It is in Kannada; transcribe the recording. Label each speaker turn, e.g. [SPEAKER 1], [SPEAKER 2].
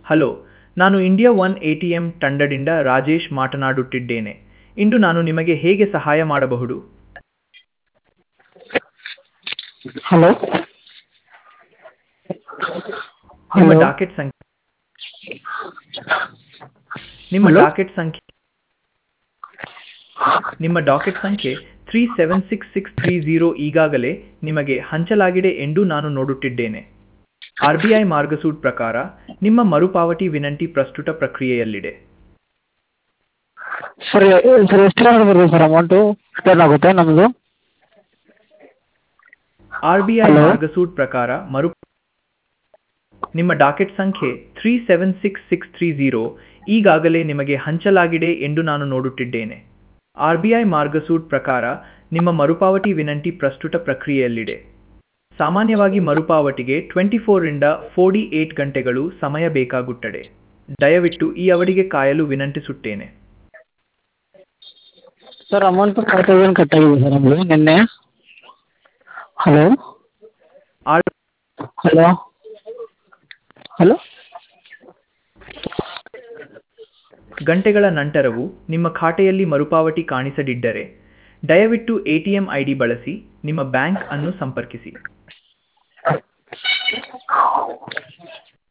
[SPEAKER 1] ಹಲೋ, ನಾನು ಇಂಡಿಯಾ ಒನ್ ಎಟಿಎಂ ತಂಡದಿಂದ ರಾಜೇಶ್ ಮಾತನಾಡುತ್ತಿದ್ದೇನೆ. ಇಂದು ನಾನು ನಿಮಗೆ ಹೇಗೆ ಸಹಾಯ ಮಾಡಬಹುದು?
[SPEAKER 2] ಹಲೋ
[SPEAKER 1] ನಿಮ್ಮ
[SPEAKER 2] ಹಲೋ
[SPEAKER 1] ಡಾಕೆಟ್ ಸಂಖ್ಯೆ ನಿಮ್ಮ
[SPEAKER 2] ಹಲೋ
[SPEAKER 1] ಡಾಕೆಟ್ ಸಂಖ್ಯೆ ನಿಮ್ಮ ಡಾಕೆಟ್ ಸಂಖ್ಯೆ 376630 ಈಗಾಗಲೇ ನಿಮಗೆ ಹಂಚಲಾಗಿದೆ ಎಂದು ನಾನು ನೋಡುತ್ತಿದ್ದೇನೆ. ಆರ್‌ಬಿಐ ಮಾರ್ಗಸೂಚಿ ಪ್ರಕಾರ ನಿಮ್ಮ ಮರುಪಾವತಿ ವಿನಂತಿ ಪ್ರಸ್ತುತ ಪ್ರಕ್ರಿಯೆಯಲ್ಲಿದೆ.
[SPEAKER 2] ಸರ್ ಸರ್ ಎಷ್ಟು ಜನ ಬರ್ತದೆ ಸರ್ ಅಮೌಂಟು ರಿಟರ್ನ್ ಆಗುತ್ತೆ ನಮ್ಮದು?
[SPEAKER 1] ಆರ್‌ಬಿಐ
[SPEAKER 2] ಹಲೋ
[SPEAKER 1] ಮಾರ್ಗಸೂಚಿ ಪ್ರಕಾರ ನಿಮ್ಮ ಡಾಕೆಟ್ ಸಂಖ್ಯೆ 376630 ಈಗಾಗಲೇ ನಿಮಗೆ ಹಂಚಲಾಗಿದೆ ಎಂದು ನಾನು ನೋಡುತ್ತಿದ್ದೇನೆ. ಆರ್‌ಬಿಐ ಮಾರ್ಗಸೂಚಿ ಪ್ರಕಾರ ನಿಮ್ಮ ಮರುಪಾವತಿ ವಿನಂತಿ ಪ್ರಸ್ತುತ ಪ್ರಕ್ರಿಯೆಯಲ್ಲಿದೆ. ಸಾಮಾನ್ಯವಾಗಿ ಮರುಪಾವತಿಗೆ 24 ರಿಂದ 48 ಗಂಟೆಗಳು ಸಮಯ ಬೇಕಾಗುತ್ತದೆ. ದಯವಿಟ್ಟು ಈ ಅವಧಿಗೆ ಕಾಯಲು ವಿನಂತಿಸುತ್ತೇನೆ.
[SPEAKER 2] ಸರ್ ಅಮೌಂಟು 5000 ಕಟ್ಟಾಗಿದೆ ಸರ್ ನಮ್ಮದು ನಿನ್ನೆ. ಹಲೋ
[SPEAKER 1] ಆರ್
[SPEAKER 2] ಹಲೋ ಹಲೋ
[SPEAKER 1] ಗಂಟೆಗಳ ನಂತರವೂ ನಿಮ್ಮ ಖಾತೆಯಲ್ಲಿ ಮರುಪಾವತಿ ಕಾಣಿಸದಿದ್ದರೆ, ದಯವಿಟ್ಟು ಎಟಿಎಂ ಐಡಿ ಬಳಸಿ ನಿಮ್ಮ ಬ್ಯಾಂಕ್ ಅನ್ನು ಸಂಪರ್ಕಿಸಿ.